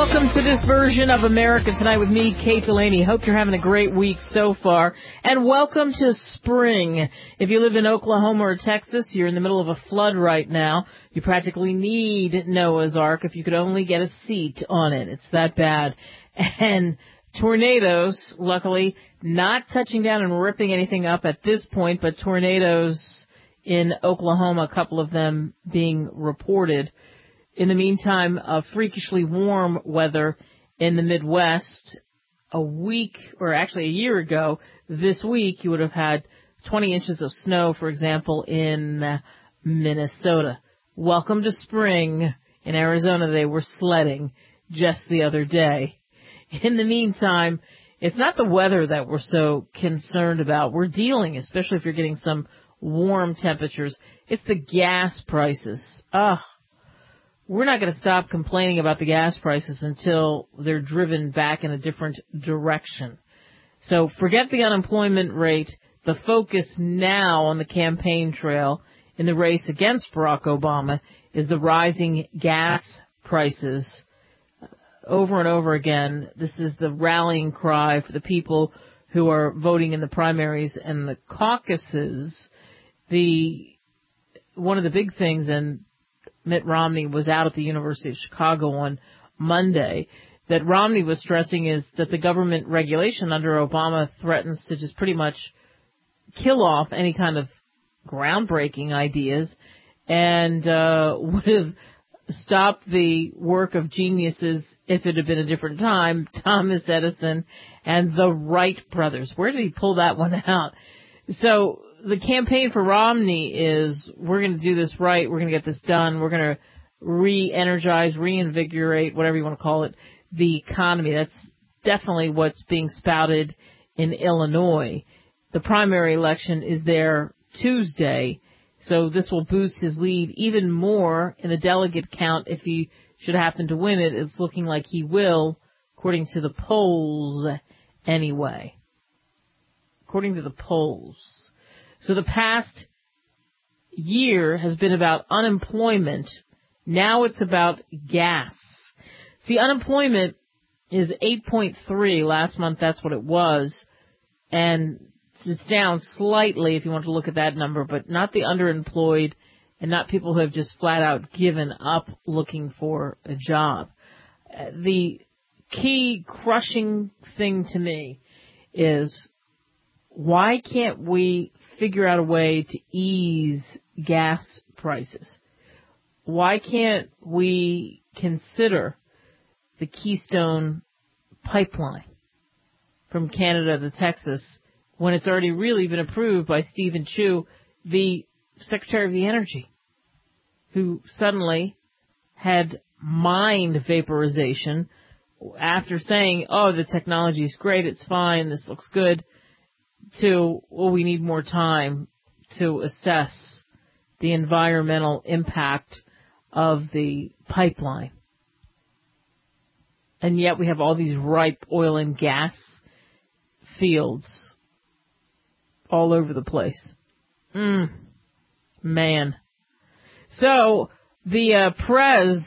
welcome to this version of America Tonight with me, Kate Delaney. Hope you're having a great week so far. And welcome to spring. If you live in Oklahoma or Texas, you're in the middle of a flood right now. You practically need Noah's Ark if you could only get a seat on it. It's that bad. And tornadoes, luckily, not touching down and ripping anything up at this point, but tornadoes in Oklahoma, a couple of them being reported. In the meantime, freakishly warm weather in the Midwest. A week, or actually a year ago, this week, you would have had 20 inches of snow, for example, in Minnesota. Welcome to spring. In Arizona, they were sledding just the other day. In the meantime, it's not the weather that we're so concerned about. We're dealing, especially if you're getting some warm temperatures. It's the gas prices. We're not going to stop complaining about the gas prices until they're driven back in a different direction. So forget the unemployment rate. The focus now on the campaign trail in the race against Barack Obama is the rising gas prices. Over and over again, this is the rallying cry for the people who are voting in the primaries and the caucuses. One of the big things, and Mitt Romney was out at the University of Chicago on Monday, that Romney was stressing is that the government regulation under Obama threatens to just pretty much kill off any kind of groundbreaking ideas and would have stopped the work of geniuses if it had been a different time, Thomas Edison and the Wright brothers. Where did he pull that one out? So the campaign for Romney is, we're going to do this right, we're going to get this done, we're going to re-energize, reinvigorate, whatever you want to call it, the economy. That's definitely what's being spouted in Illinois. The primary election is there Tuesday, so this will boost his lead even more in the delegate count if he should happen to win it. It's looking like he will, according to the polls anyway. According to the polls. So the past year has been about unemployment. Now it's about gas. See, unemployment is 8.3. Last month, that's what it was. And it's down slightly if you want to look at that number, but not the underemployed and not people who have just flat out given up looking for a job. The key crushing thing to me is, why can't we figure out a way to ease gas prices? Why can't we consider the Keystone Pipeline from Canada to Texas when it's already really been approved by Stephen Chu, the Secretary of the Energy, who suddenly had mind vaporization after saying, the technology is great, it's fine, this looks good, to, we need more time to assess the environmental impact of the pipeline. And yet we have all these ripe oil and gas fields all over the place. Man. So the Prez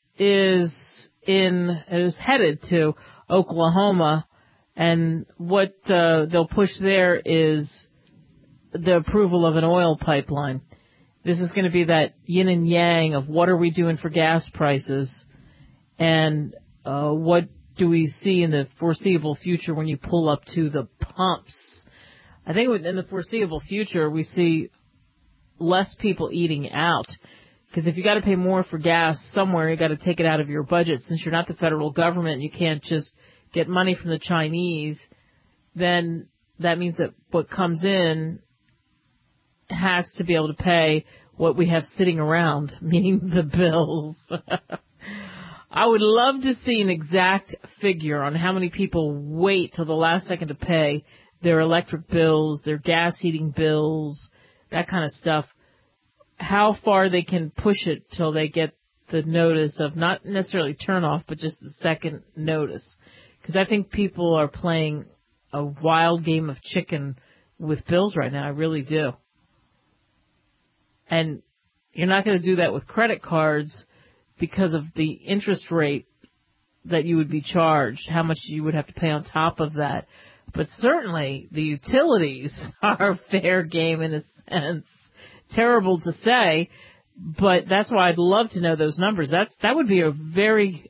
is headed to Oklahoma, and what they'll push there is the approval of an oil pipeline. This is going to be that yin and yang of what are we doing for gas prices and what do we see in the foreseeable future when you pull up to the pumps. I think in the foreseeable future we see less people eating out, because if you got to pay more for gas somewhere, you got to take it out of your budget. Since you're not the federal government, you can't just get money from the Chinese, then that means that what comes in has to be able to pay what we have sitting around, meaning the bills. I would love to see an exact figure on how many people wait till the last second to pay their electric bills, their gas heating bills, that kind of stuff. How far they can push it till they get the notice of not necessarily turn off, but just the second notice. Because I think people are playing a wild game of chicken with bills right now. I really do. And you're not going to do that with credit cards because of the interest rate that you would be charged, how much you would have to pay on top of that. But certainly the utilities are fair game in a sense. Terrible to say, but that's why I'd love to know those numbers. That would be a very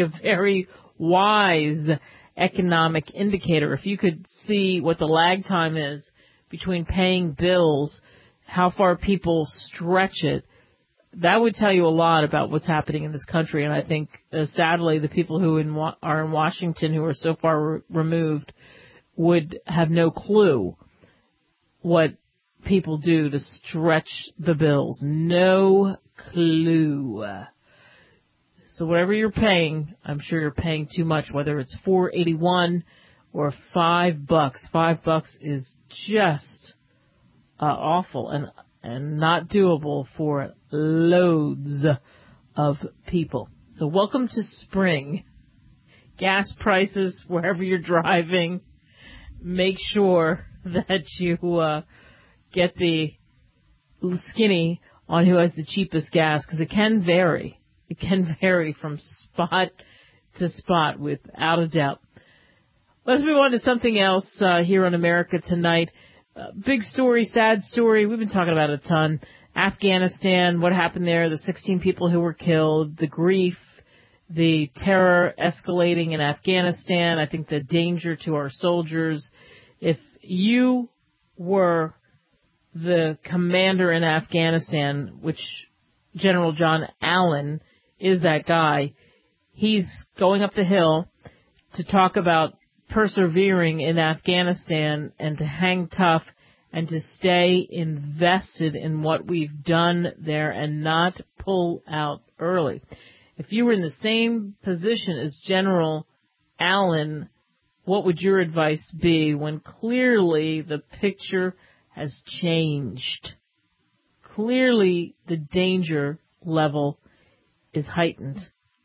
wise economic indicator. If you could see what the lag time is between paying bills, how far people stretch it, that would tell you a lot about what's happening in this country. And I think, sadly, the people who are in Washington who are so far removed would have no clue what people do to stretch the bills. No clue. So whatever you're paying, I'm sure you're paying too much, whether it's $4.81 or $5. $5 is just awful and not doable for loads of people. So welcome to spring. Gas prices, wherever you're driving, make sure that you get the skinny on who has the cheapest gas, because it can vary. It can vary from spot to spot without a doubt. Let's move on to something else here on America Tonight. Big story, sad story. We've been talking about it a ton. Afghanistan, what happened there, the 16 people who were killed, the grief, the terror escalating in Afghanistan. I think the danger to our soldiers. If you were the commander in Afghanistan, which General John Allen is that guy, he's going up the hill to talk about persevering in Afghanistan and to hang tough and to stay invested in what we've done there and not pull out early. If you were in the same position as General Allen, what would your advice be when clearly the picture has changed? Clearly the danger level is heightened.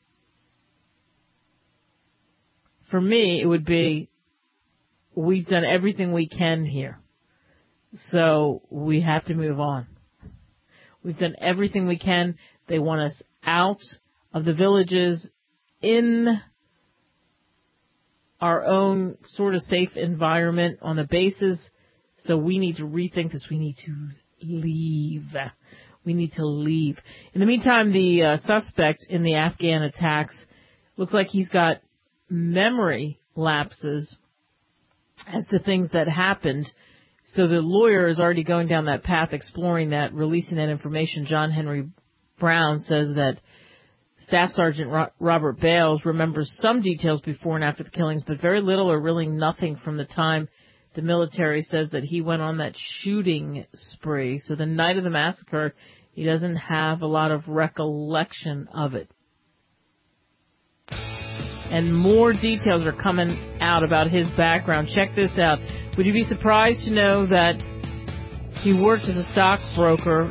For me, it would be, we've done everything we can here, so we have to move on. We've done everything we can. They want us out of the villages in our own sort of safe environment on the bases, so we need to rethink this. We need to leave. We need to leave. In the meantime, the suspect in the Afghan attacks looks like he's got memory lapses as to things that happened. So the lawyer is already going down that path, exploring that, releasing that information. John Henry Brown says that Staff Sergeant Robert Bales remembers some details before and after the killings, but very little or really nothing from the time the military says that he went on that shooting spree. So the night of the massacre, he doesn't have a lot of recollection of it. And more details are coming out about his background. Check this out. Would you be surprised to know that he worked as a stockbroker,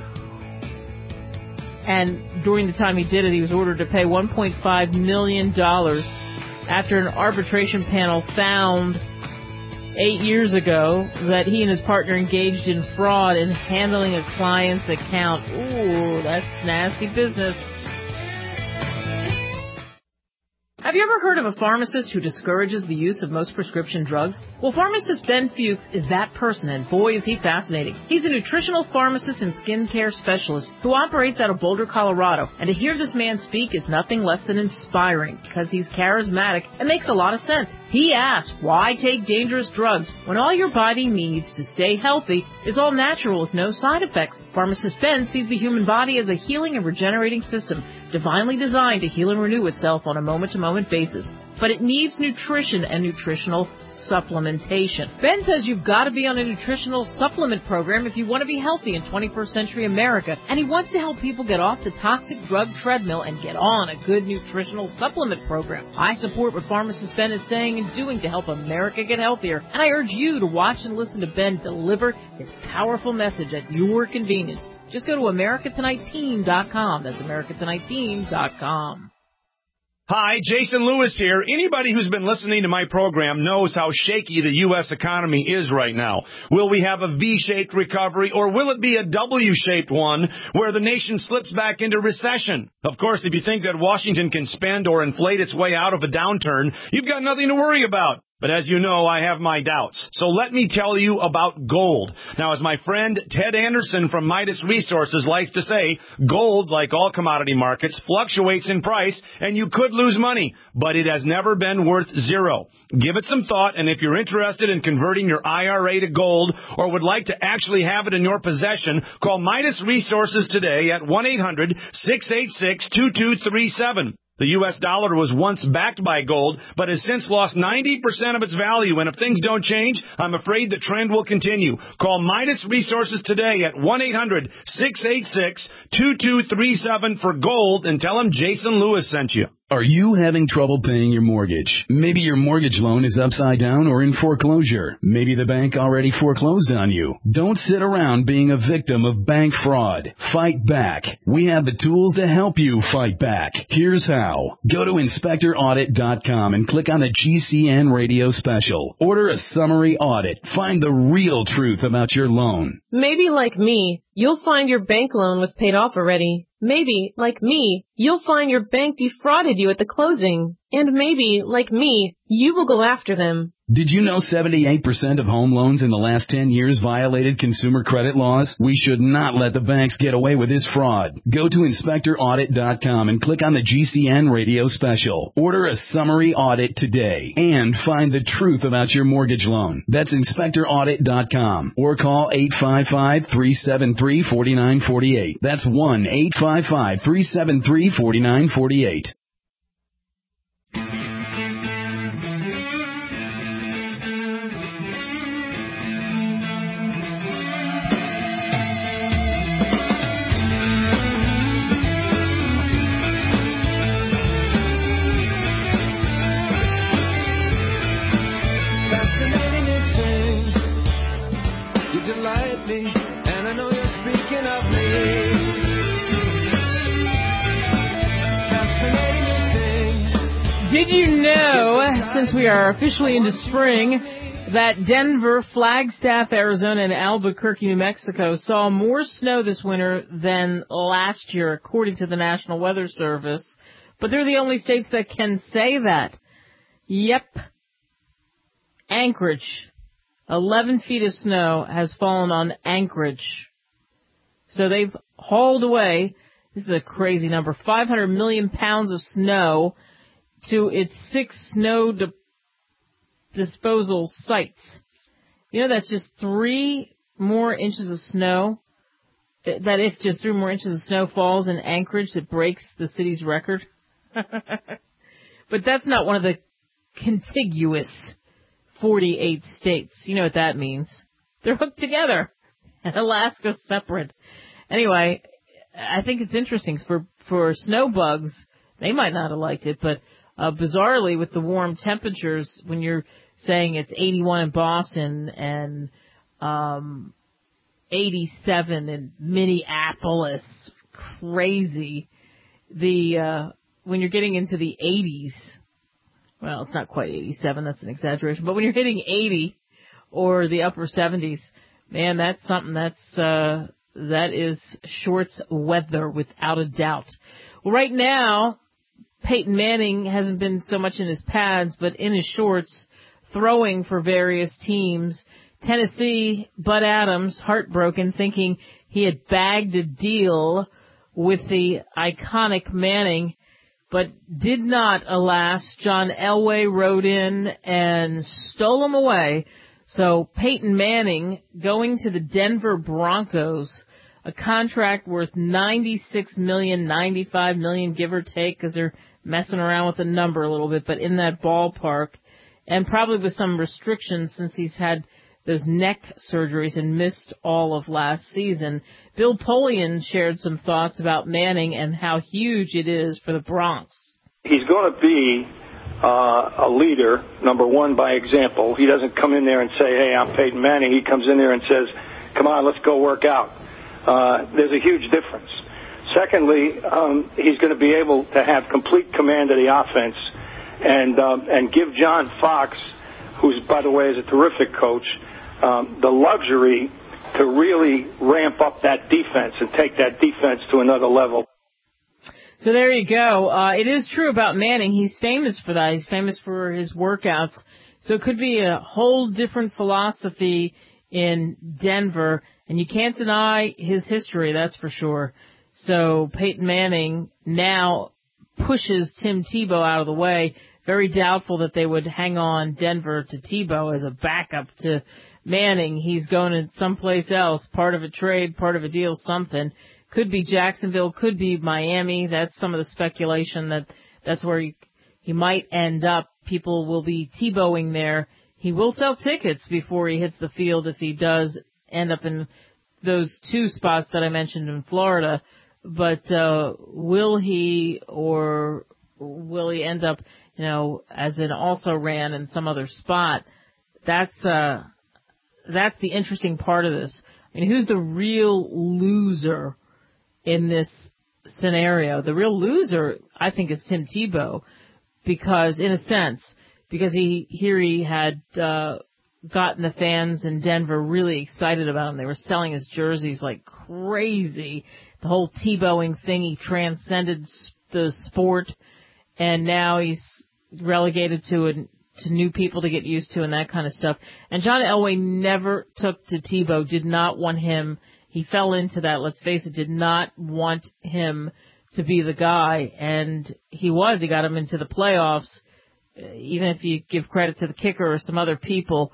and during the time he did it, he was ordered to pay $1.5 million after an arbitration panel found 8 years ago that he and his partner engaged in fraud in handling a client's account. Ooh, that's nasty business. Have you ever heard of a pharmacist who discourages the use of most prescription drugs? Well, pharmacist Ben Fuchs is that person, and boy is he fascinating. He's a nutritional pharmacist and skincare specialist who operates out of Boulder, Colorado, and to hear this man speak is nothing less than inspiring because he's charismatic and makes a lot of sense. He asks, why take dangerous drugs when all your body needs to stay healthy is all natural with no side effects? Pharmacist Ben sees the human body as a healing and regenerating system, divinely designed to heal and renew itself on a moment-to-moment basis. But it needs nutrition and nutritional supplementation. Ben says you've got to be on a nutritional supplement program if you want to be healthy in 21st century America, and he wants to help people get off the toxic drug treadmill and get on a good nutritional supplement program. I support what pharmacist Ben is saying and doing to help America get healthier, and I urge you to watch and listen to Ben deliver his powerful message at your convenience. Just go to AmericaTonightTeam.com. That's AmericaTonightTeam.com. Hi, Jason Lewis here. Anybody who's been listening to my program knows how shaky the U.S. economy is right now. Will we have a V-shaped recovery, or will it be a W-shaped one where the nation slips back into recession? Of course, if you think that Washington can spend or inflate its way out of a downturn, you've got nothing to worry about. But as you know, I have my doubts. So let me tell you about gold. Now, as my friend Ted Anderson from Midas Resources likes to say, gold, like all commodity markets, fluctuates in price, and you could lose money, but it has never been worth zero. Give it some thought, and if you're interested in converting your IRA to gold or would like to actually have it in your possession, call Midas Resources today at 1-800-686-2237. The U.S. dollar was once backed by gold, but has since lost 90% of its value. And if things don't change, I'm afraid the trend will continue. Call Midas Resources today at 1-800-686-2237 for gold and tell them Jason Lewis sent you. Are you having trouble paying your mortgage? Maybe your mortgage loan is upside down or in foreclosure. Maybe the bank already foreclosed on you. Don't sit around being a victim of bank fraud. Fight back. We have the tools to help you fight back. Here's how. Go to InspectorAudit.com and click on the GCN radio special. Order a summary audit. Find the real truth about your loan. Maybe like me, you'll find your bank loan was paid off already. Maybe, like me, you'll find your bank defrauded you at the closing. And maybe, like me, you will go after them. Did you know 78% of home loans in the last 10 years violated consumer credit laws? We should not let the banks get away with this fraud. Go to InspectorAudit.com and click on the GCN radio special. Order a summary audit today and find the truth about your mortgage loan. That's InspectorAudit.com or call 855-373-4948. That's 1-855-373-4948. Delight me, and I know you're speaking of me. Fascinating thing. Did you know, since we are officially into spring, that Denver, Flagstaff, Arizona, and Albuquerque, New Mexico saw more snow this winter than last year, according to the National Weather Service. But they're the only states that can say that. Yep. Anchorage. 11 feet of snow has fallen on Anchorage. So they've hauled away, this is a crazy number, 500 million pounds of snow to its 6 snow disposal sites. You know, that's just 3 more inches of snow. That if just 3 more inches of snow falls in Anchorage, it breaks the city's record. But that's not one of the contiguous 48 states. You know what that means. They're hooked together. And Alaska's separate. Anyway, I think it's interesting. For snow bugs, they might not have liked it, but bizarrely with the warm temperatures, when you're saying it's 81 in Boston and 87 in Minneapolis, crazy. When you're getting into the 80s, well, it's not quite 87, that's an exaggeration, but when you're hitting 80 or the upper 70s, man, that's something that is shorts weather without a doubt. Well, right now, Peyton Manning hasn't been so much in his pads, but in his shorts, throwing for various teams. Tennessee, Bud Adams, heartbroken, thinking he had bagged a deal with the iconic Manning, but did not, alas. John Elway rode in and stole him away. So Peyton Manning going to the Denver Broncos, a contract worth $96 million, $95 million, give or take, because they're messing around with the number a little bit, but in that ballpark, and probably with some restrictions since he's had those neck surgeries and missed all of last season. Bill Polian shared some thoughts about Manning and how huge it is for the Bronx. He's going to be a leader, number one, by example. He doesn't come in there and say, hey, I'm Peyton Manning. He comes in there and says, come on, let's go work out. There's a huge difference. Secondly, he's going to be able to have complete command of the offense and give John Fox, who's, by the way, is a terrific coach, the luxury to really ramp up that defense and take that defense to another level. So there you go. It is true about Manning. He's famous for that. He's famous for his workouts. So it could be a whole different philosophy in Denver, and you can't deny his history, that's for sure. So Peyton Manning now pushes Tim Tebow out of the way. Very doubtful that they would hang on Denver to Tebow as a backup to Manning. He's going to someplace else, part of a trade, part of a deal, something. Could be Jacksonville, could be Miami. That's some of the speculation that's where he might end up. People will be Tebowing there. He will sell tickets before he hits the field if he does end up in those two spots that I mentioned in Florida. But will he end up, as an also-ran in some other spot? That's the interesting part of this. I mean, who's the real loser in this scenario? The real loser, I think, is Tim Tebow, because he had gotten the fans in Denver really excited about him. They were selling his jerseys like crazy. The whole Tebowing thing, he transcended the sport, and now he's relegated to new people to get used to and that kind of stuff. And John Elway never took to Tebow, did not want him. He fell into that, let's face it, did not want him to be the guy. And he got him into the playoffs, even if you give credit to the kicker or some other people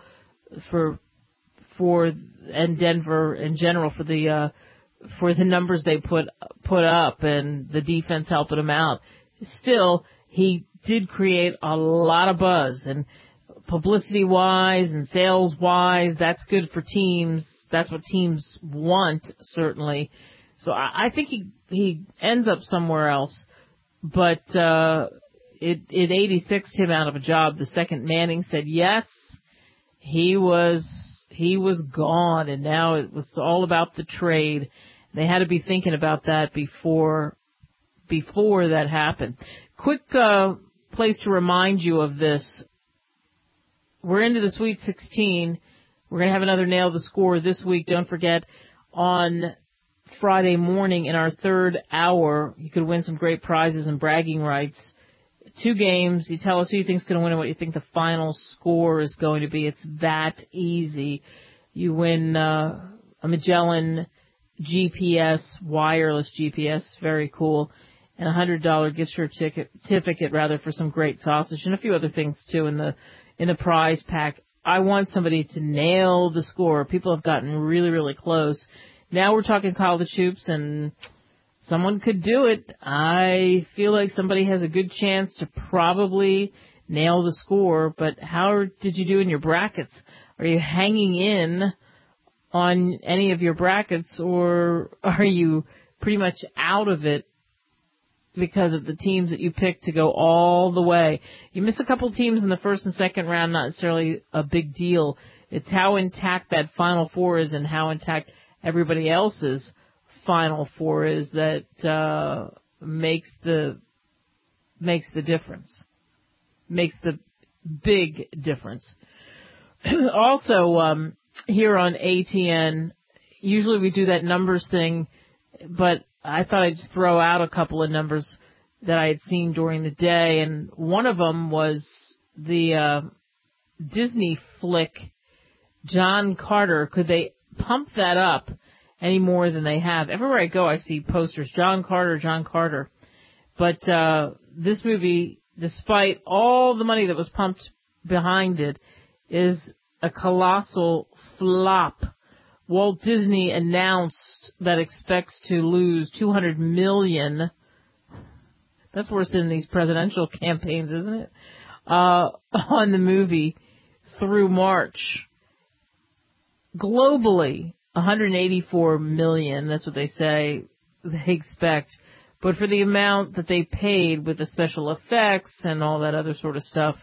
and Denver in general for the numbers they put up and the defense helping him out. Still, he did create a lot of buzz, and publicity-wise and sales-wise, that's good for teams. That's what teams want, certainly. So I think he ends up somewhere else. But it 86'd him out of a job. The second Manning said yes, he was gone, and now it was all about the trade. They had to be thinking about that before that happened. Quick place to remind you of this. We're into the Sweet 16. We're going to have another Nail the Score this week. Don't forget, on Friday morning in our third hour, you could win some great prizes and bragging rights. 2 games. You tell us who you think is going to win and what you think the final score is going to be. It's that easy. You win a Magellan GPS, wireless GPS, very cool, and $100 gift certificate for some great sausage and a few other things too in the prize pack. I want somebody to nail the score. People have gotten really, really close. Now we're talking college hoops, and someone could do it. I feel like somebody has a good chance to probably nail the score, but how did you do in your brackets? Are you hanging in on any of your brackets, or are you pretty much out of it because of the teams that you picked to go all the way? You miss a couple teams in the first and second round, not necessarily a big deal. It's how intact that Final Four is and how intact everybody else's Final Four is that makes the difference, makes the big difference. Also, here on ATN, usually we do that numbers thing, but I thought I'd just throw out a couple of numbers that I had seen during the day, and one of them was the Disney flick John Carter. Could they pump that up any more than they have? Everywhere I go, I see posters, John Carter, John Carter. But this movie, despite all the money that was pumped behind it, is a colossal flop. Walt Disney announced that expects to lose $200 million. That's worse than these presidential campaigns, isn't it? On the movie through March. Globally, $184 million. That's what they say they expect. But for the amount that they paid with the special effects and all that other sort of stuff,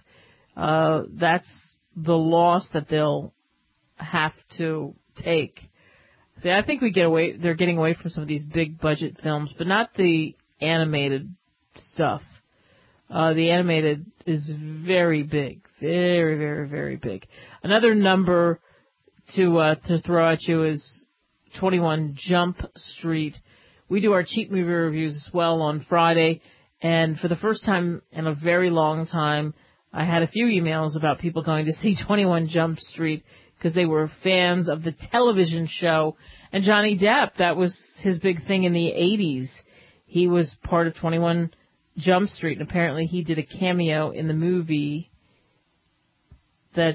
that's the loss that they'll have to take. See, I think they're getting away from some of these big budget films, but not the animated stuff. The animated is very big. Very, very, very big. Another number to throw at you is 21 Jump Street. We do our cheap movie reviews as well on Friday, and for the first time in a very long time, I had a few emails about people going to see 21 Jump Street because they were fans of the television show. And Johnny Depp, that was his big thing in the 80s. He was part of 21 Jump Street, and apparently he did a cameo in the movie that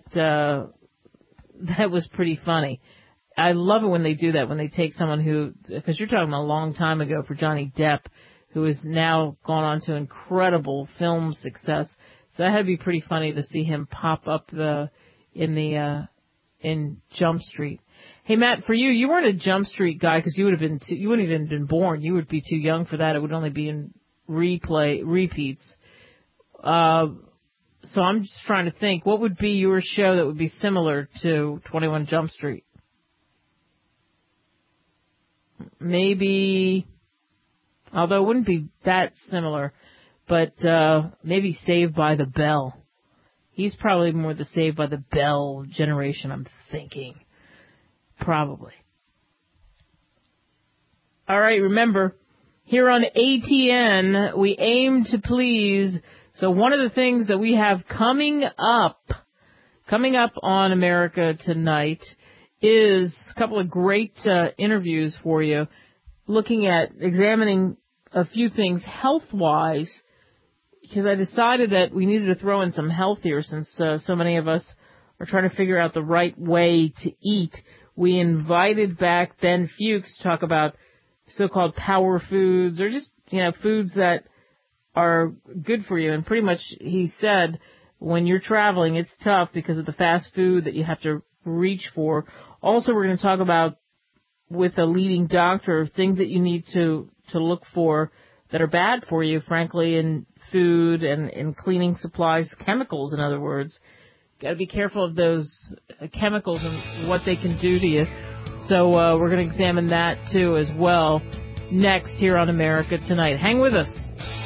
was pretty funny. I love it when they do that, when they take someone who, because you're talking a long time ago for Johnny Depp, who has now gone on to incredible film success. So that had to be pretty funny to see him pop up in Jump Street. Hey Matt, for you weren't a Jump Street guy because you wouldn't even been born. You would be too young for that. It would only be in repeats. So I'm just trying to think, what would be your show that would be similar to 21 Jump Street? Maybe, although it wouldn't be that similar, but maybe Saved by the Bell. He's probably more the Saved by the Bell generation, I'm thinking. Probably. All right, remember, here on ATN, we aim to please. So one of the things that we have coming up on America Tonight is a couple of great interviews for you, examining a few things health-wise, because I decided that we needed to throw in some health here since so many of us are trying to figure out the right way to eat. We invited back Ben Fuchs to talk about so-called power foods, or just, foods that are good for you. And pretty much he said when you're traveling, it's tough because of the fast food that you have to reach for. Also, we're going to talk about, with a leading doctor, things that you need to look for that are bad for you, frankly, in food and in cleaning supplies, chemicals, in other words. Got to be careful of those chemicals and what they can do to you. So we're going to examine that, too, as well, next here on America Tonight. Hang with us.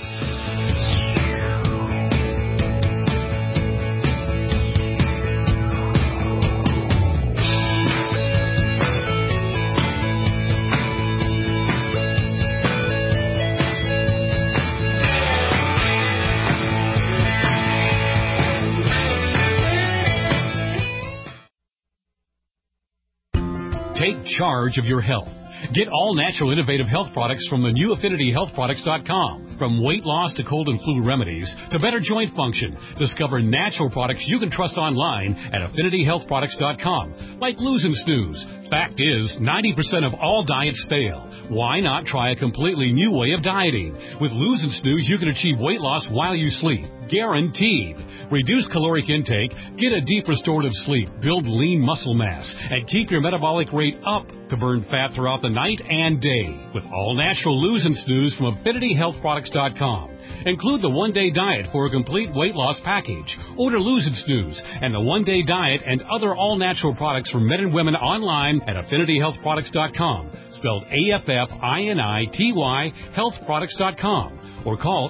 Take charge of your health. Get all natural innovative health products from the new AffinityHealthProducts.com. From weight loss to cold and flu remedies to better joint function, discover natural products you can trust online at AffinityHealthProducts.com, like Lose and Snooze. Fact is, 90% of all diets fail. Why not try a completely new way of dieting? With Lose and Snooze, you can achieve weight loss while you sleep. Guaranteed. Reduce caloric intake, get a deep restorative sleep, build lean muscle mass, and keep your metabolic rate up to burn fat throughout the night and day. With all natural Lose and Snooze from AffinityHealthProducts.com. Include the one-day diet for a complete weight loss package. Order Lose and Snooze and the one-day diet and other all-natural products for men and women online at AffinityHealthProducts.com. Spelled AFFINITY, healthproducts.com. Or call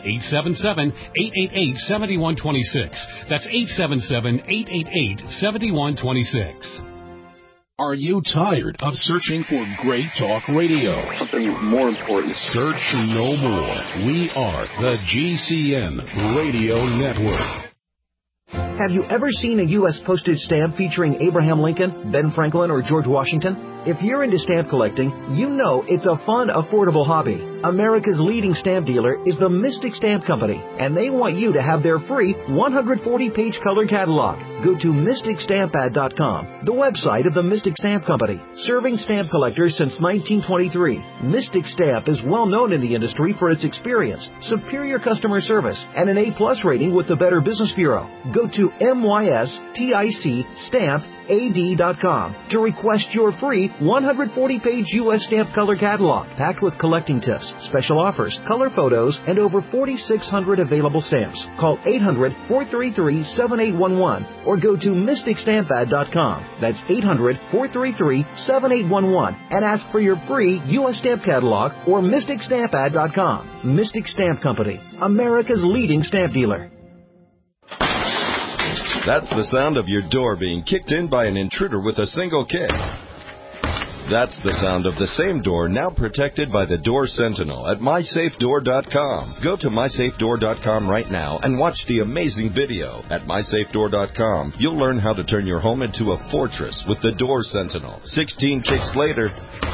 877-888-7126. That's 877-888-7126. Are you tired of searching for great talk radio? Something more important. Search no more. We are the GCN Radio Network. Have you ever seen a U.S. postage stamp featuring Abraham Lincoln, Ben Franklin, or George Washington? If you're into stamp collecting, you know it's a fun, affordable hobby. America's leading stamp dealer is the Mystic Stamp Company, and they want you to have their free 140-page color catalog. Go to MysticStampAd.com, the website of the Mystic Stamp Company, serving stamp collectors since 1923. Mystic Stamp is well known in the industry for its experience, superior customer service, and an A+ rating with the Better Business Bureau. Go to MYSTICStamp USAD.com to request your free 140-page U.S. stamp color catalog packed with collecting tips, special offers, color photos, and over 4,600 available stamps. Call 800-433-7811 or go to MysticStampAd.com. That's 800-433-7811 and ask for your free U.S. stamp catalog or MysticStampAd.com. Mystic Stamp Company, America's leading stamp dealer. That's the sound of your door being kicked in by an intruder with a single kick. That's the sound of the same door now protected by the Door Sentinel at MySafeDoor.com. Go to MySafeDoor.com right now and watch the amazing video. At MySafeDoor.com, you'll learn how to turn your home into a fortress with the Door Sentinel. 16 kicks later,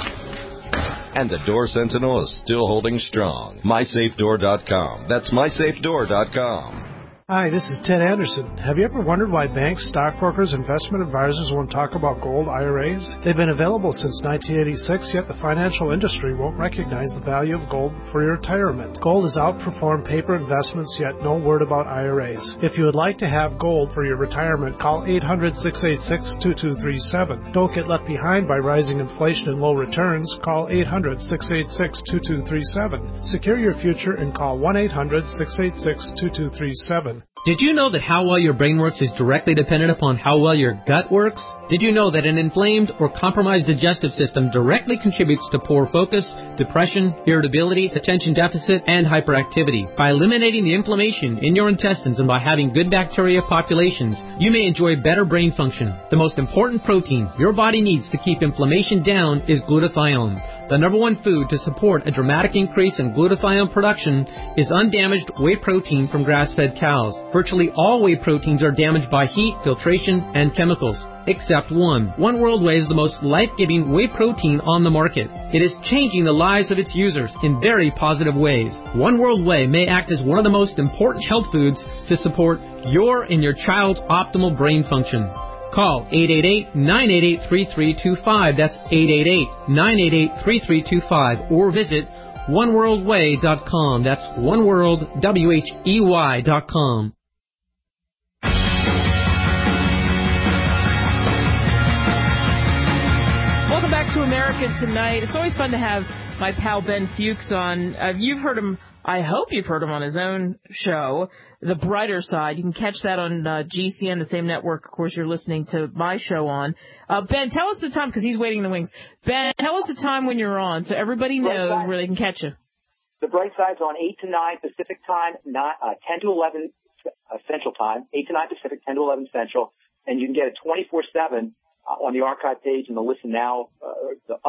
and the Door Sentinel is still holding strong. MySafeDoor.com. That's MySafeDoor.com. Hi, this is Ted Anderson. Have you ever wondered why banks, stockbrokers, investment advisors won't talk about gold IRAs? They've been available since 1986, yet the financial industry won't recognize the value of gold for your retirement. Gold has outperformed paper investments, yet no word about IRAs. If you would like to have gold for your retirement, call 800-686-2237. Don't get left behind by rising inflation and low returns. Call 800-686-2237. Secure your future and call 1-800-686-2237. Did you know that how well your brain works is directly dependent upon how well your gut works? Did you know that an inflamed or compromised digestive system directly contributes to poor focus, depression, irritability, attention deficit, and hyperactivity? By eliminating the inflammation in your intestines and by having good bacteria populations, you may enjoy better brain function. The most important protein your body needs to keep inflammation down is glutathione. The number one food to support a dramatic increase in glutathione production is undamaged whey protein from grass-fed cows. Virtually all whey proteins are damaged by heat, filtration, and chemicals, except one. One World Whey is the most life-giving whey protein on the market. It is changing the lives of its users in very positive ways. One World Whey may act as one of the most important health foods to support your and your child's optimal brain function. Call 888-988-3325. That's 888-988-3325. Or visit OneWorldWhey.com. That's OneWorldWHEY.com. Welcome back to America Tonight. It's always fun to have my pal Ben Fuchs on. You've heard him, I hope you've heard him on his own show, The Brighter Side. You can catch that on GCN, the same network, of course, you're listening to my show on. Ben, tell us the time, because he's waiting in the wings. Ben, tell us the time when you're on so everybody knows where they can catch you. The Bright Side's on 8 to 9 Pacific Time, 10 to 11 Central Time, 8 to 9 Pacific, 10 to 11 Central, and you can get it 24/7 on the archive page and the Listen Now, the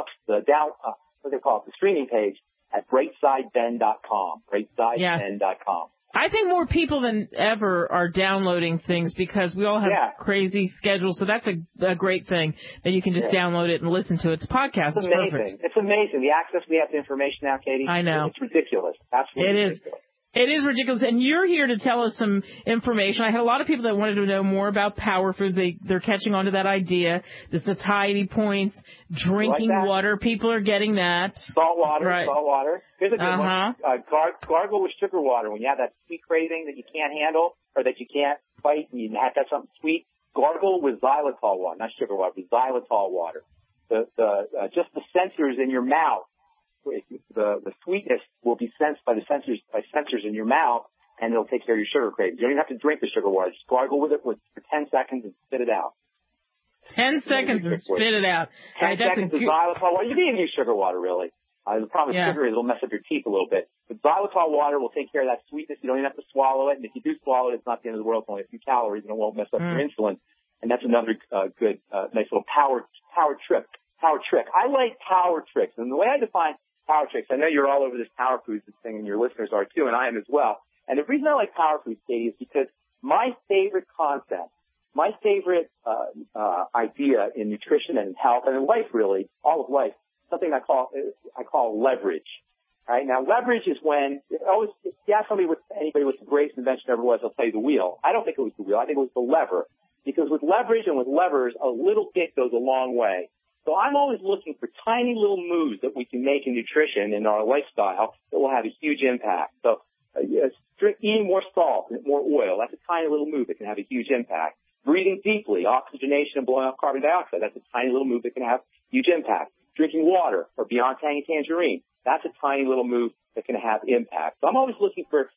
streaming page at BrightSideBen.com, BrightSideBen.com. I think more people than ever are downloading things because we all have crazy schedules, so that's a great thing that you can just download it and listen to. It's a podcast. It's amazing. Perfect. It's amazing. The access we have to information now, Katie. I know. It's ridiculous. Absolutely ridiculous. It is ridiculous, and you're here to tell us some information. I had a lot of people that wanted to know more about power foods. They're catching on to that idea, the satiety points, drinking water. People are getting that. Salt water. Here's a good one. Gargle with sugar water. When you have that sweet craving that you can't handle or that you can't fight and you have to have something sweet, gargle with xylitol water, not sugar water, but xylitol water. Just the sensors in your mouth. The sweetness will be sensed by sensors in your mouth, and it'll take care of your sugar cravings. You don't even have to drink the sugar water. Just gargle with it for 10 seconds and spit it out. 10 seconds and spit it out. 10 seconds of xylitol water. You can even use sugar water, really. The problem with sugar is it'll mess up your teeth a little bit. But xylitol water will take care of that sweetness. You don't even have to swallow it. And if you do swallow it, it's not the end of the world. It's only a few calories, and it won't mess up your insulin. And that's another good, nice little power trick. I like power tricks. And the way I define power tricks, I know you're all over this power foods thing, and your listeners are too, and I am as well. And the reason I like power foods, Katie, is because my favorite concept, my favorite idea in nutrition and health and in life, really, all of life, something I call leverage. All right, now leverage is when if you ask anybody what's the greatest invention ever was, they'll say the wheel. I don't think it was the wheel. I think it was the lever, because with leverage and with levers, a little bit goes a long way. So I'm always looking for tiny little moves that we can make in nutrition in our lifestyle that will have a huge impact. So eating more salt and more oil, that's a tiny little move that can have a huge impact. Breathing deeply, oxygenation and blowing off carbon dioxide, that's a tiny little move that can have huge impact. Drinking water or Beyond Tangy Tangerine, that's a tiny little move that can have impact. So I'm always looking for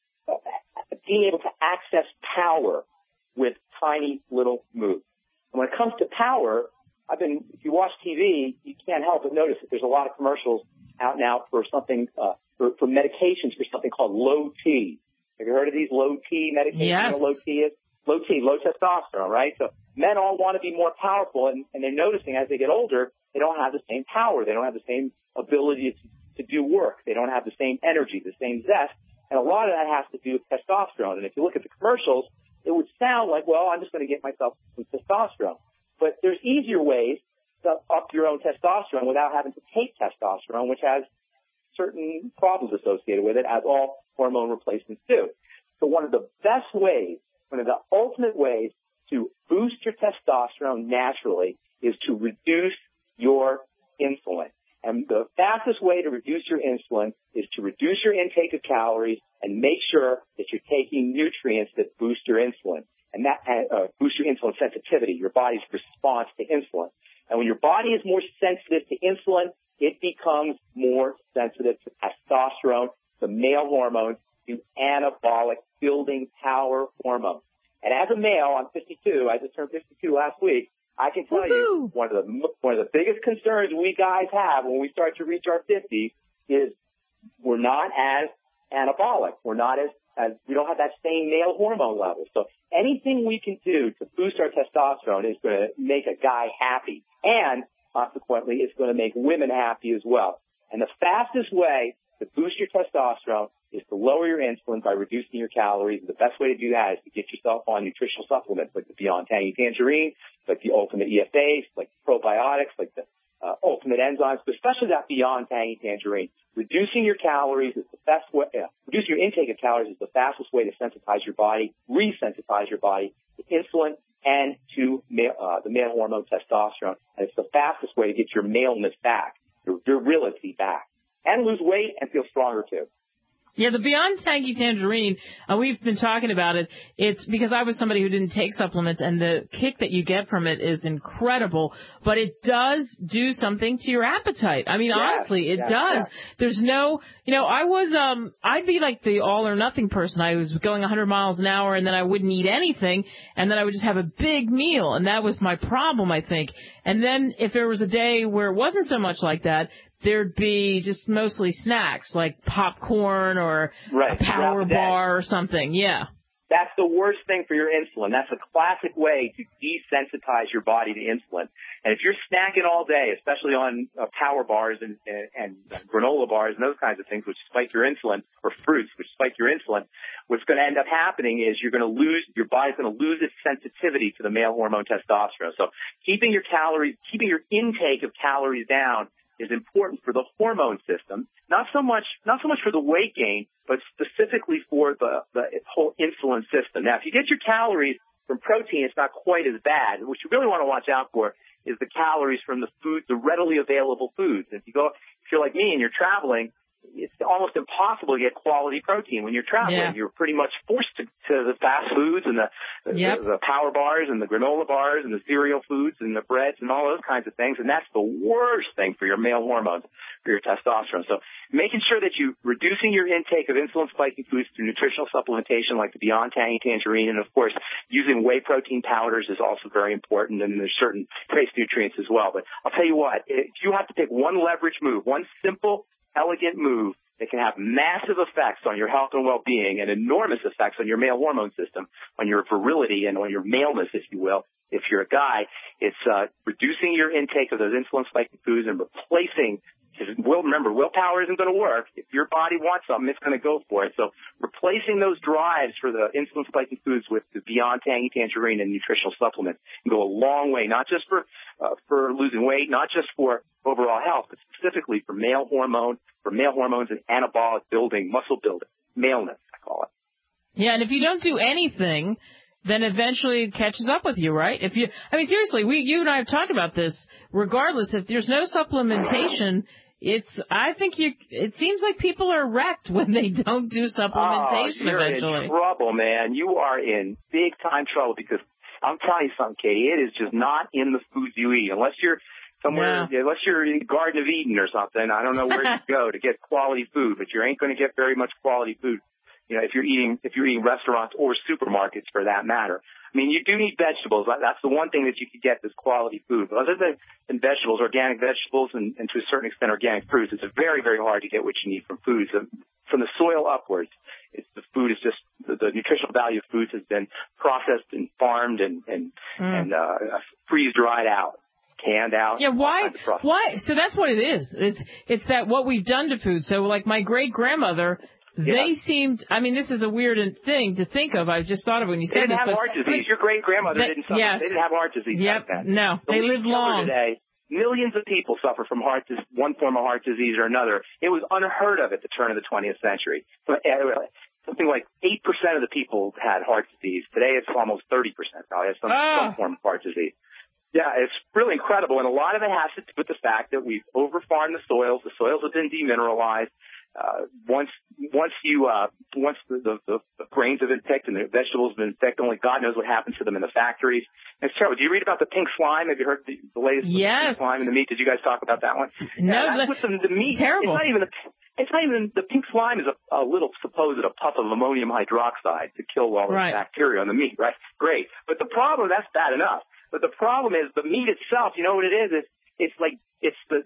being able to access power with tiny little moves. And when it comes to power, if you watch TV, you can't help but notice that there's a lot of commercials out now for something, for medications for something called low T. Have you heard of these low T medications? Yes. You know what low T is? Low T, low testosterone, right? So men all want to be more powerful, and they're noticing as they get older, they don't have the same power. They don't have the same ability to do work. They don't have the same energy, the same zest. And a lot of that has to do with testosterone. And if you look at the commercials, it would sound like, well, I'm just going to get myself some testosterone. But there's easier ways to up your own testosterone without having to take testosterone, which has certain problems associated with it, as all hormone replacements do. So one of the best ways, one of the ultimate ways to boost your testosterone naturally is to reduce your insulin. And the fastest way to reduce your insulin is to reduce your intake of calories and make sure that you're taking nutrients that boost your insulin. And that boosts your insulin sensitivity, your body's response to insulin. And when your body is more sensitive to insulin, it becomes more sensitive to testosterone, the male hormone, to anabolic building power hormones. And as a male, I'm 52. I just turned 52 last week. I can tell you one of the biggest concerns we guys have when we start to reach our 50s is we're not as anabolic. We're not as we don't have that same male hormone level. So anything we can do to boost our testosterone is going to make a guy happy, and consequently, it's going to make women happy as well. And the fastest way to boost your testosterone is to lower your insulin by reducing your calories. The best way to do that is to get yourself on nutritional supplements like the Beyond Tangy Tangerine, like the Ultimate EFAs, like probiotics, like the Ultimate Enzymes, but especially that Beyond Tangy Tangerine. Reducing your calories is the best way, reducing your intake of calories is the fastest way to sensitize your body, resensitize your body to insulin and to the male hormone testosterone. And it's the fastest way to get your maleness back, your virility back, and lose weight and feel stronger too. Yeah, the Beyond Tangy Tangerine, we've been talking about it. It's because I was somebody who didn't take supplements, and the kick that you get from it is incredible, but it does do something to your appetite. I mean, honestly, it does. Yes. There's no, I'd be like the all or nothing person. I was going 100 miles an hour, and then I wouldn't eat anything, and then I would just have a big meal, and that was my problem, I think. And then if there was a day where it wasn't so much like that, there'd be just mostly snacks like popcorn or a power bar or something. Yeah. That's the worst thing for your insulin. That's a classic way to desensitize your body to insulin. And if you're snacking all day, especially on power bars and granola bars and those kinds of things, which spike your insulin, or fruits, which spike your insulin, what's going to end up happening is your body's going to lose its sensitivity to the male hormone testosterone. So keeping your intake of calories down is important for the hormone system, not so much for the weight gain, but specifically for the whole insulin system. Now, if you get your calories from protein, it's not quite as bad. What you really want to watch out for is the calories from the readily available foods. If you're like me and you're traveling, it's almost impossible to get quality protein when you're traveling. Yeah. You're pretty much forced to the fast foods and the power bars and the granola bars and the cereal foods and the breads and all those kinds of things. And that's the worst thing for your male hormones, for your testosterone. So making sure that you're reducing your intake of insulin spiking foods through nutritional supplementation like the Beyond Tangy Tangerine, and of course using whey protein powders is also very important, and there's certain trace nutrients as well. But I'll tell you what, if you have to take one leverage move, one simple elegant move that can have massive effects on your health and well-being and enormous effects on your male hormone system, on your virility and on your maleness, if you will. If you're a guy, it's reducing your intake of those insulin-spiking foods and replacing. Remember, willpower isn't going to work. If your body wants something, it's going to go for it. So replacing those drives for the insulin-spiking foods with the Beyond Tangy Tangerine and nutritional supplements can go a long way, not just for losing weight, not just for overall health, but specifically for male hormones and anabolic building, muscle building, maleness, I call it. Yeah, and if you don't do anything, then eventually it catches up with you, right? Seriously, you and I have talked about this. Regardless, if there's no supplementation, it seems like people are wrecked when they don't do supplementation eventually. You're in trouble, man. You are in big time trouble because I'm telling you something, Katie. It is just not in the foods you eat. Unless you're somewhere, unless you're in Garden of Eden or something, I don't know where you go to get quality food, but you ain't going to get very much quality food. You know, if you're eating restaurants or supermarkets for that matter. I mean, you do need vegetables. That's the one thing that you could get is quality food. But other than vegetables, organic vegetables, and to a certain extent organic fruits, it's very, very hard to get what you need from foods. From the soil upwards, the food is just the nutritional value of foods has been processed and farmed and freeze dried out. Canned out. Yeah, why? So that's what it is. It's that what we've done to food. So like my great grandmother, they seemed. I mean, this is a weird thing to think of. I just thought of when you said this. They didn't have heart disease. Your great grandmother didn't suffer. They didn't have heart disease back then. No, they lived long. Today, millions of people suffer from one form of heart disease or another. It was unheard of at the turn of the 20th century. Something like 8% of the people had heart disease. Today, it's almost 30%. Now, has some form of heart disease. Yeah, it's really incredible, and a lot of it has to do with the fact that we've overfarmed the soils. The soils have been demineralized. Once the grains have been picked and the vegetables have been picked, only God knows what happens to them in the factories. And it's terrible. Do you read about the pink slime? Have you heard the latest pink slime in the meat? Did you guys talk about that one? No, that's with the meat. Terrible. It's not even the pink slime is a little supposed puff of ammonium hydroxide to kill all the bacteria on the meat, right? Great. But the problem, that's bad enough. But the problem is the meat itself. You know what it is? It's the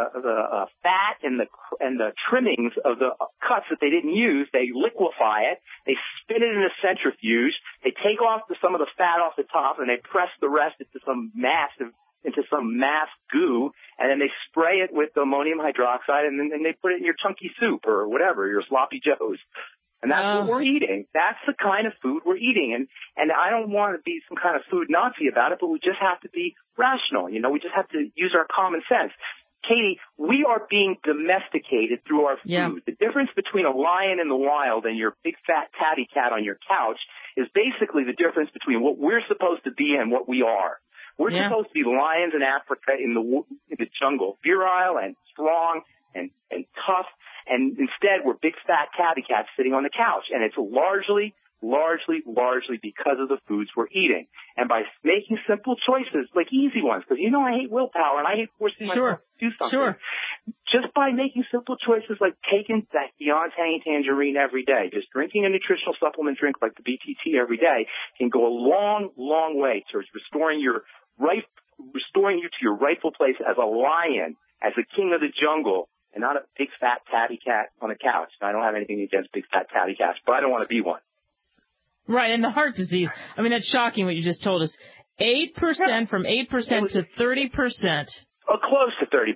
fat and the trimmings of the cuts that they didn't use. They liquefy it. They spin it in a centrifuge. They take off some of the fat off the top and they press the rest into some mass goo, and then they spray it with ammonium hydroxide, and then they put it in your chunky soup or whatever, your sloppy joes. And that's what we're eating. That's the kind of food we're eating. And I don't want to be some kind of food Nazi about it, but we just have to be rational. You know, we just have to use our common sense. Katie, we are being domesticated through our food. Yeah. The difference between a lion in the wild and your big fat tabby cat on your couch is basically the difference between what we're supposed to be and what we are. We're supposed to be lions in Africa in the jungle, virile and strong and tough. And instead, we're big fat tabby cats sitting on the couch. And it's largely because of the foods we're eating. And by making simple choices, like easy ones, because I hate willpower and I hate forcing myself to do something. Sure. Just by making simple choices like taking that Beyond Tangy Tangerine every day, just drinking a nutritional supplement drink like the BTT every day can go a long, long way towards restoring you to your rightful place as a lion, as the king of the jungle, and not a big fat tabby cat on the couch. I don't have anything against big fat tabby cats, but I don't want to be one. Right, and the heart disease. I mean, that's shocking what you just told us. 8% from 8% to 30%. Oh, close to 30%.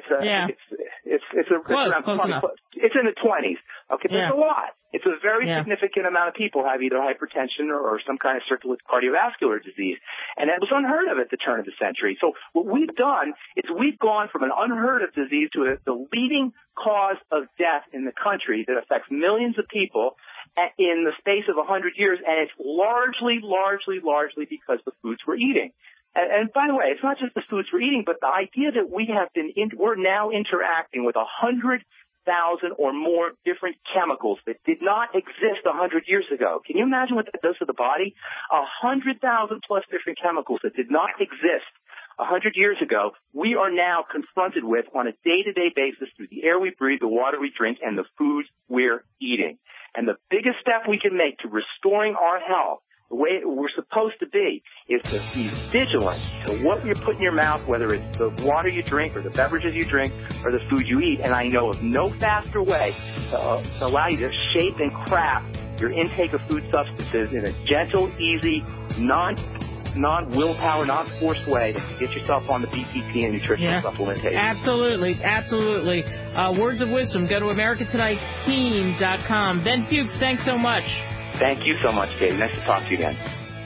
It's close enough. It's in the 20s. Okay, that's a lot. It's a very significant amount of people have either hypertension or some kind of circulatory cardiovascular disease. And that was unheard of at the turn of the century. So what we've done is we've gone from an unheard of disease to the leading cause of death in the country that affects millions of people in the space of 100 years. And it's largely because the foods we're eating. And by the way, it's not just the foods we're eating, but the idea that we're now interacting with 100,000 or more different chemicals that did not exist 100 years ago. Can you imagine what that does to the body? 100,000 plus different chemicals that did not exist 100 years ago, we are now confronted with on a day-to-day basis through the air we breathe, the water we drink, and the foods we're eating. And the biggest step we can make to restoring our health, the way we're supposed to be, is to be vigilant to what you put in your mouth, whether it's the water you drink or the beverages you drink or the food you eat. And I know of no faster way to allow you to shape and craft your intake of food substances in a gentle, easy, non-willpower, non-forced way to get yourself on the BTT and nutritional supplementation. Absolutely. Words of wisdom. Go to AmericanTonightTeam.com. Ben Fuchs, thanks so much. Thank you so much, Katie. Nice to talk to you again.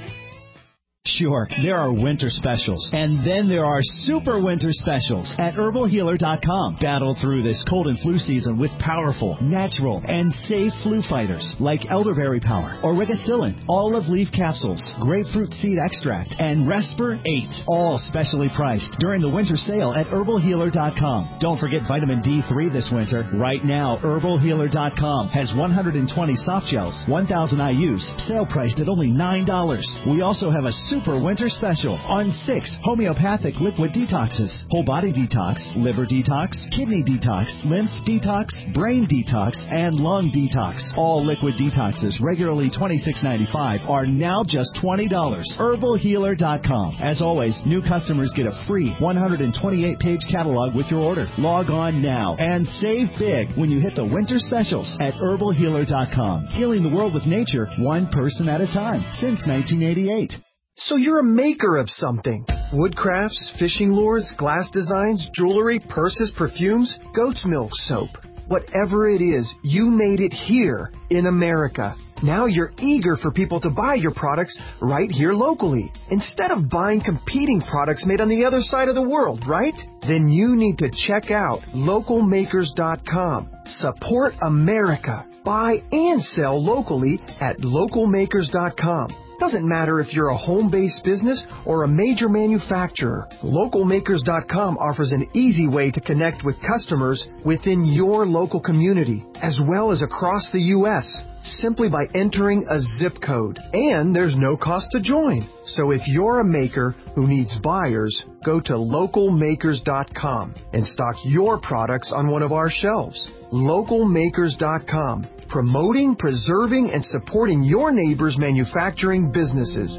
Sure, there are winter specials, and then there are super winter specials at HerbalHealer.com. Battle through this cold and flu season with powerful, natural, and safe flu fighters like Elderberry Power, Origacillin, Olive Leaf Capsules, Grapefruit Seed Extract, and Respir 8, all specially priced during the winter sale at HerbalHealer.com. Don't forget Vitamin D3 this winter. Right now, HerbalHealer.com has 120 soft gels, 1,000 IUs, sale priced at only $9. We also have a super winter special on 6 homeopathic liquid detoxes. Whole body detox, liver detox, kidney detox, lymph detox, brain detox, and lung detox. All liquid detoxes, regularly $26.95, are now just $20. HerbalHealer.com. As always, new customers get a free 128-page catalog with your order. Log on now and save big when you hit the winter specials at HerbalHealer.com. Healing the world with nature, one person at a time, since 1988. So you're a maker of something. Wood crafts, fishing lures, glass designs, jewelry, purses, perfumes, goat's milk soap. Whatever it is, you made it here in America. Now you're eager for people to buy your products right here locally, instead of buying competing products made on the other side of the world, right? Then you need to check out localmakers.com. Support America. Buy and sell locally at localmakers.com. Doesn't matter if you're a home-based business or a major manufacturer. Localmakers.com offers an easy way to connect with customers within your local community, as well as across the U.S., simply by entering a zip code. And there's no cost to join. So if you're a maker who needs buyers, go to localmakers.com and stock your products on one of our shelves. Localmakers.com. Promoting, preserving, and supporting your neighbors' manufacturing businesses.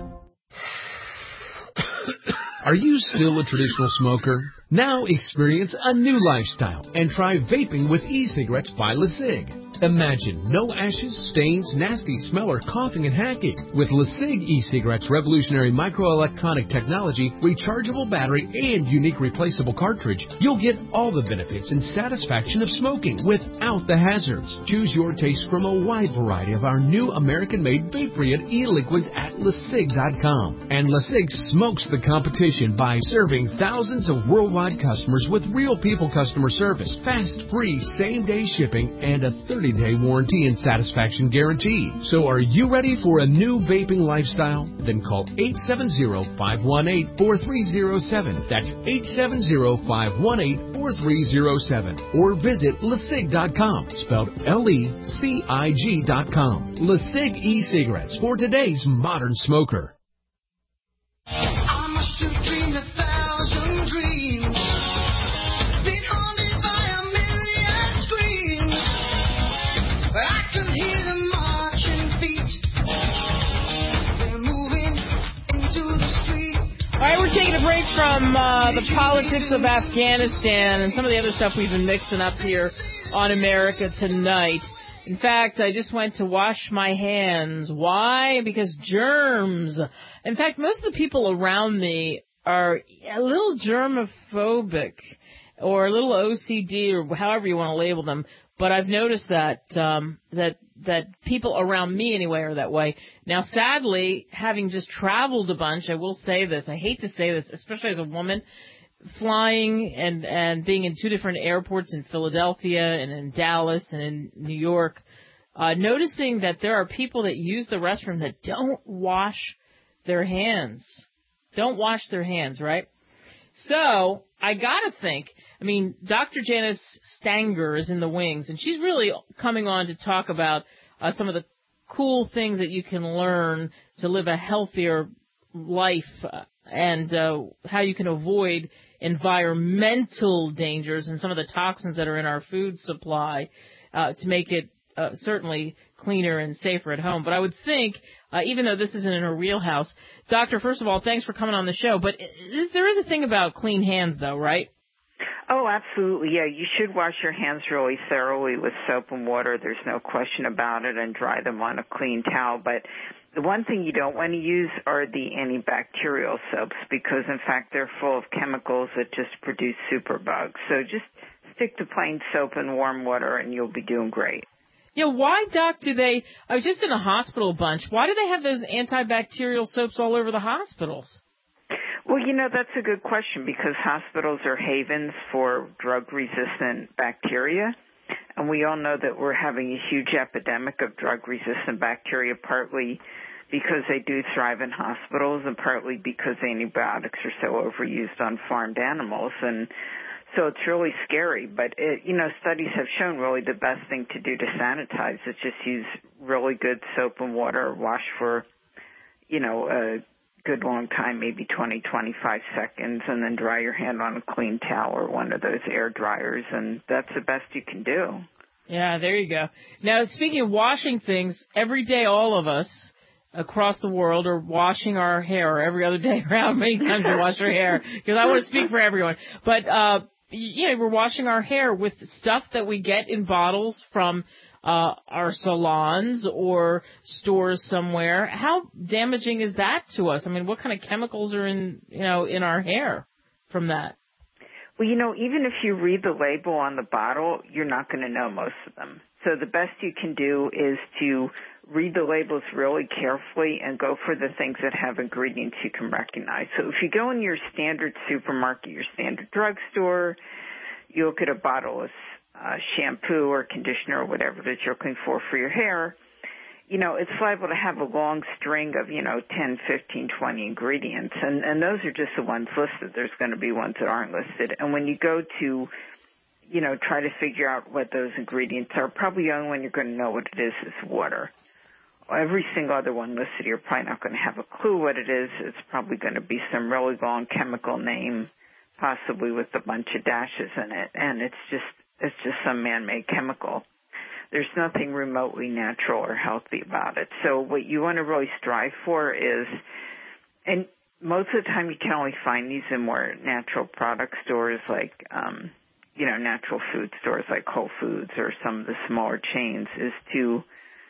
Are you still a traditional smoker? Now experience a new lifestyle and try vaping with e-cigarettes by LeSig. Imagine no ashes, stains, nasty smell, or coughing and hacking. With LeSig e-cigarettes' revolutionary microelectronic technology, rechargeable battery, and unique replaceable cartridge, you'll get all the benefits and satisfaction of smoking without the hazards. Choose your taste from a wide variety of our new American-made Vaporeon e-liquids at LeSig.com. And LeSig smokes the competition by serving thousands of worldwide customers with real people customer service, fast, free, same-day shipping, and a 30-day warranty and satisfaction guarantee. So are you ready for a new vaping lifestyle? Then call 870-518-4307. That's 870-518-4307. Or visit LeSig.com, spelled LECIG.com. LeSig e-cigarettes for today's modern smoker. I must have dreamed 1,000 dreams. I can hear them marching feet. They're moving into the street. All right, we're taking a break from the politics of Afghanistan and some of the other stuff we've been mixing up here on America Tonight. In fact, I just went to wash my hands. Why? Because germs. In fact, most of the people around me are a little germophobic or a little OCD or however you want to label them. But I've noticed that that people around me anyway are that way. Now, sadly, having just traveled a bunch, I will say this. I hate to say this, especially as a woman, flying and being in two different airports in Philadelphia and in Dallas and in New York, noticing that there are people that use the restroom that don't wash their hands. Don't wash their hands, right? So I got to think, I mean, Dr. Janice Stanger is in the wings, and she's really coming on to talk about some of the cool things that you can learn to live a healthier life and how you can avoid environmental dangers and some of the toxins that are in our food supply to make it certainly cleaner and safer at home. But I would think, even though this isn't in her wheelhouse, Doctor, first of all, thanks for coming on the show. But there is a thing about clean hands, though, right? Oh, absolutely. Yeah, you should wash your hands really thoroughly with soap and water. There's no question about it, and dry them on a clean towel. But the one thing you don't want to use are the antibacterial soaps because, in fact, they're full of chemicals that just produce superbugs. So just stick to plain soap and warm water, and you'll be doing great. Yeah, why, Doc, I was just in a hospital a bunch. Why do they have those antibacterial soaps all over the hospitals? Well, that's a good question because hospitals are havens for drug-resistant bacteria. And we all know that we're having a huge epidemic of drug-resistant bacteria, partly because they do thrive in hospitals and partly because antibiotics are so overused on farmed animals. And so it's really scary. But, studies have shown really the best thing to do to sanitize is just use really good soap and water, wash for, good long time, maybe 20, 25 seconds, and then dry your hand on a clean towel or one of those air dryers, and that's the best you can do. Yeah, there you go. Now, speaking of washing things, every day all of us across the world are washing our hair, or every other day around. Many times we wash our hair, because I want to speak for everyone. But, we're washing our hair with stuff that we get in bottles from our salons or stores somewhere. How damaging is that to us? I mean, what kind of chemicals are in our hair from that? Well, even if you read the label on the bottle, you're not going to know most of them. So the best you can do is to read the labels really carefully and go for the things that have ingredients you can recognize. So if you go in your standard supermarket, your standard drugstore, you look at a bottle of shampoo or conditioner or whatever that you're looking for your hair, it's liable to have a long string of, 10, 15, 20 ingredients. And those are just the ones listed. There's going to be ones that aren't listed. And when you go to, try to figure out what those ingredients are, probably the only one you're going to know what it is water. Every single other one listed, you're probably not going to have a clue what it is. It's probably going to be some really long chemical name, possibly with a bunch of dashes in it. And it's just some man-made chemical. There's nothing remotely natural or healthy about it. So what you want to really strive for is, and most of the time you can only find these in more natural product stores like, natural food stores like Whole Foods or some of the smaller chains, is to,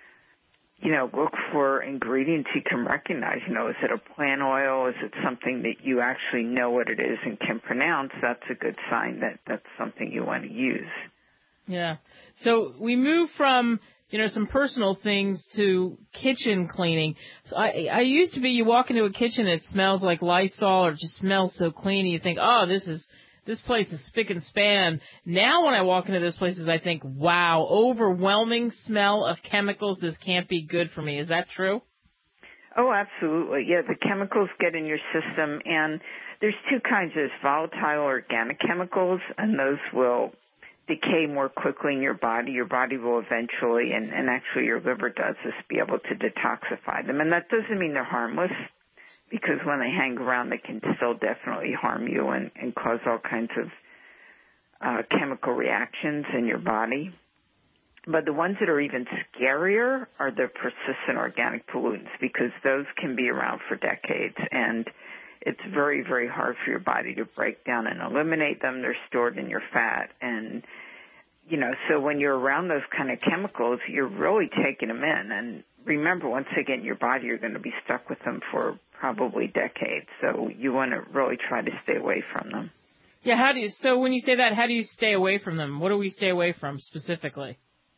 look for ingredients you can recognize. Is it a plant oil? Is it something that you actually know what it is and can pronounce? That's a good sign that that's something you want to use. Yeah. So we move from, some personal things to kitchen cleaning. So I used to be, you walk into a kitchen, it smells like Lysol or just smells so clean, and you think, oh, this place is spick and span. Now when I walk into those places, I think, wow, overwhelming smell of chemicals. This can't be good for me. Is that true? Oh, absolutely. Yeah, the chemicals get in your system, and there's two kinds. There's volatile organic chemicals, and those will decay more quickly in your body. Your body will eventually, and actually your liver does this, be able to detoxify them. And that doesn't mean they're harmless, because when they hang around, they can still definitely harm you and cause all kinds of chemical reactions in your body. But the ones that are even scarier are the persistent organic pollutants, because those can be around for decades, and it's very, very hard for your body to break down and eliminate them. They're stored in your fat. And, so when you're around those kind of chemicals, you're really taking them in. And remember, once they get in your body, you're going to be stuck with them for probably decades. So you want to really try to stay away from them. Yeah, so when you say that, how do you stay away from them? What do we stay away from specifically?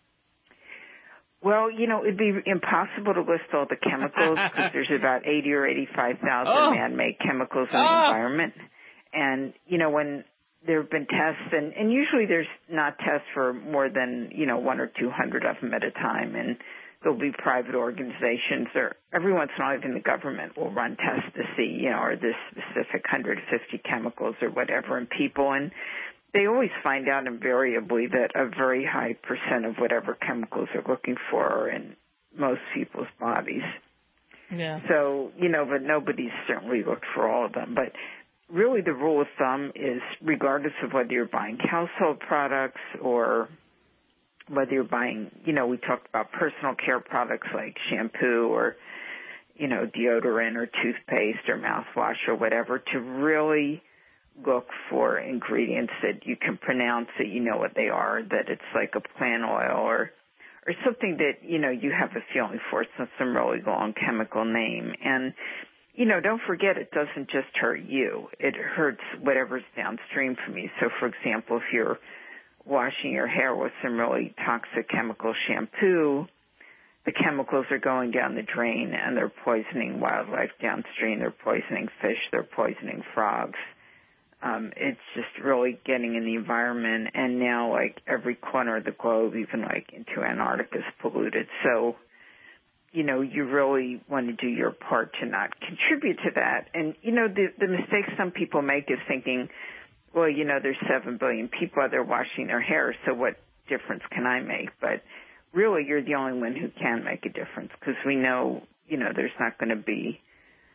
Well, it'd be impossible to list all the chemicals, because there's about 80 or 85,000 man-made chemicals in the environment. And, when there have been tests, and usually there's not tests for more than, 1 or 200 of them at a time. And there'll be private organizations, or every once in a while even the government will run tests to see, are this specific 150 chemicals or whatever in people. And they always find out invariably that a very high % of whatever chemicals they're looking for are in most people's bodies. Yeah. So, but nobody's certainly looked for all of them. But really the rule of thumb is, regardless of whether you're buying household products or whether you're buying, we talked about personal care products like shampoo or, deodorant or toothpaste or mouthwash or whatever, to really look for ingredients that you can pronounce, that you know what they are, that it's like a plant oil or something that, you have a feeling for. It's not some really long chemical name. And, don't forget, it doesn't just hurt you. It hurts whatever's downstream from you. So, for example, if you're washing your hair with some really toxic chemical shampoo, the chemicals are going down the drain and they're poisoning wildlife downstream. They're poisoning fish. They're poisoning frogs. It's just really getting in the environment, and now like every corner of the globe, even like into Antarctica, is polluted. So, you really want to do your part to not contribute to that. And, the mistake some people make is thinking, well, there's 7 billion people out there washing their hair, so what difference can I make? But really, you're the only one who can make a difference, because we know, there's not going to be,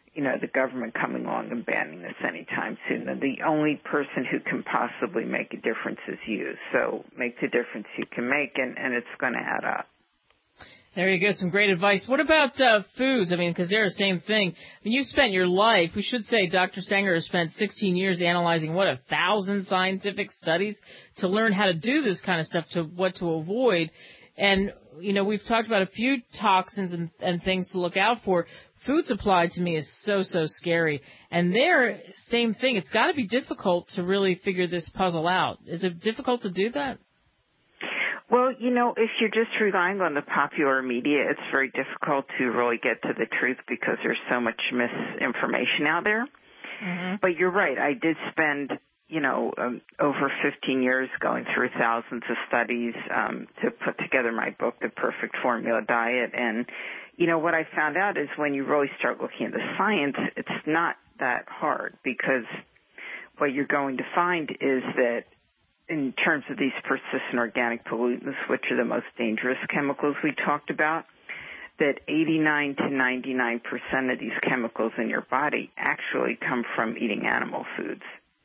the government coming along and banning this anytime soon. And the only person who can possibly make a difference is you. So make the difference you can make, and it's going to add up. There you go. Some great advice. What about foods? I mean, because they're the same thing. I mean, you've spent your life, we should say Dr. Stanger has spent 16 years analyzing, 1,000 scientific studies to learn how to do this kind of stuff, to what to avoid. And, we've talked about a few toxins and things to look out for. Food supply to me is so scary. And there, same thing. It's got to be difficult to really figure this puzzle out. Is it difficult to do that? Well, if you're just relying on the popular media, it's very difficult to really get to the truth because there's so much misinformation out there. Mm-hmm. But you're right. I did spend, over 15 years going through thousands of studies to put together my book, The Perfect Formula Diet. And, what I found out is when you really start looking at the science, it's not that hard because what you're going to find is that in terms of these persistent organic pollutants, which are the most dangerous chemicals we talked about, that 89 to 99% of these chemicals in your body actually come from eating animal foods.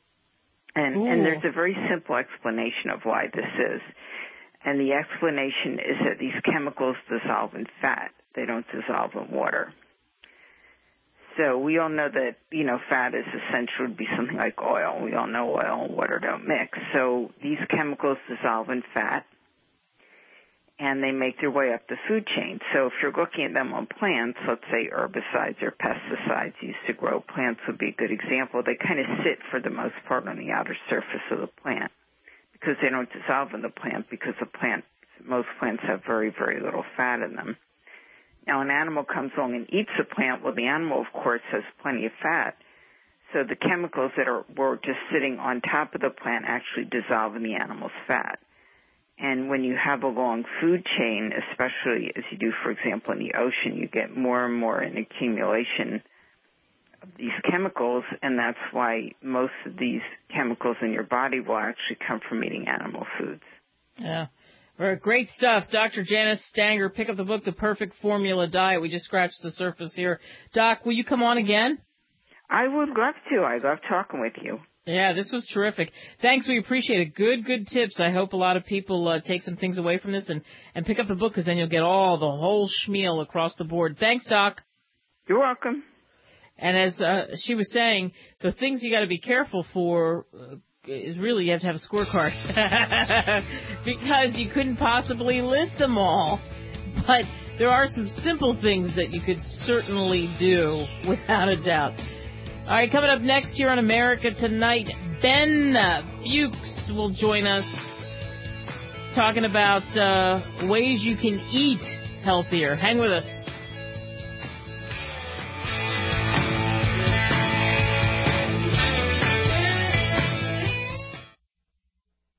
And there's a very simple explanation of why this is. And the explanation is that these chemicals dissolve in fat. They don't dissolve in water. So we all know that, fat is essential to be something like oil. We all know oil and water don't mix. So these chemicals dissolve in fat, and they make their way up the food chain. So if you're looking at them on plants, let's say herbicides or pesticides used to grow plants would be a good example. They kind of sit for the most part on the outer surface of the plant because they don't dissolve in the plant because most plants have very, very little fat in them. Now, an animal comes along and eats the plant. Well, the animal, of course, has plenty of fat. So the chemicals that were just sitting on top of the plant actually dissolve in the animal's fat. And when you have a long food chain, especially as you do, for example, in the ocean, you get more and more an accumulation of these chemicals, and that's why most of these chemicals in your body will actually come from eating animal foods. Yeah. Great stuff. Dr. Janice Stanger, pick up the book, The Perfect Formula Diet. We just scratched the surface here. Doc, will you come on again? I would love to. I love talking with you. Yeah, this was terrific. Thanks. We appreciate it. Good tips. I hope a lot of people take some things away from this and pick up the book because then you'll get the whole schmeal across the board. Thanks, Doc. You're welcome. And as she was saying, the things you got to be careful for is really you have to have a scorecard because you couldn't possibly list them all. But there are some simple things that you could certainly do without a doubt. All right, coming up next here on America Tonight, Ben Fuchs will join us talking about ways you can eat healthier. Hang with us.